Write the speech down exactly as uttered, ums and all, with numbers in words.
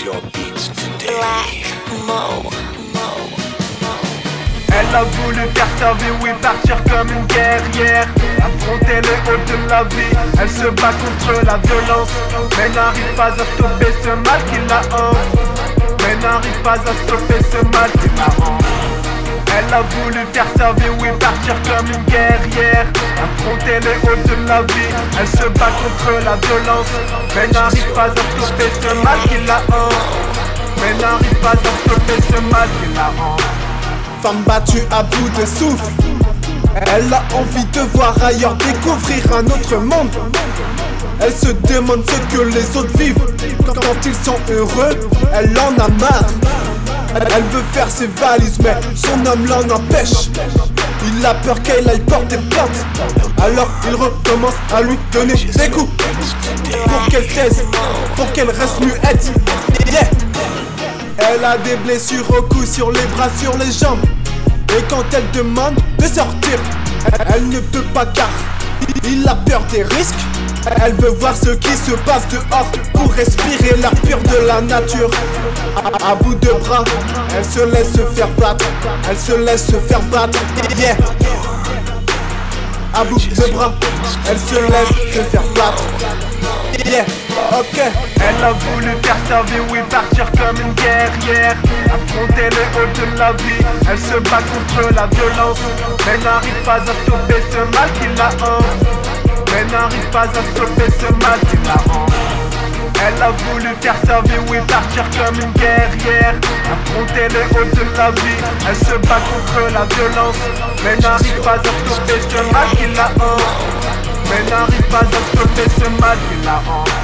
Black Mo, Mo, Mo. Elle a voulu faire servir, oui, partir comme une guerrière. Affronter le haut de la vie, elle se bat contre la violence. Mais n'arrive pas à stopper ce mal qui la hante. Mais n'arrive pas à stopper ce mal qui la hante. Elle a voulu faire servir, oui, partir comme une guerrière. Affronter le haut de la vie, elle se bat contre la violence. Mais n'arrive pas à stopper ce mal qui la hante. Mais n'arrive pas à stopper ce mal qui la hante. Femme battue à bout de souffle, elle a envie de voir ailleurs, découvrir un autre monde. Elle se demande ce que les autres vivent. Quand ils sont heureux, elle en a marre. Elle veut faire ses valises mais son homme l'en empêche. Il a peur qu'elle aille porter plainte. Alors il recommence à lui donner des coups pour qu'elle taise, pour qu'elle reste muette. Yeah. Elle a des blessures au cou, sur les bras, sur les jambes. Et quand elle demande de sortir, elle ne peut pas car il a peur des risques. Elle veut voir ce qui se passe dehors pour respirer l'air pur de la nature. À, à bout de bras, elle se laisse se faire battre. Elle se laisse se faire battre. Yeah. À bout de bras, elle se laisse se faire battre. Yeah. Ok. Elle a voulu faire servir, oui, partir comme une guerrière. Affronter le haut de la vie, elle se bat contre la violence. Mais n'arrive pas à stopper ce mal qui la hante. Mais n'arrive pas à stopper ce mal qui la hante. Elle a voulu faire servir, oui, partir comme une guerrière. Affronter le haut de la vie, elle se bat contre la violence. Mais n'arrive pas à stopper ce mal qui la hante. Mais n'arrive pas à stopper ce mal qui la hante.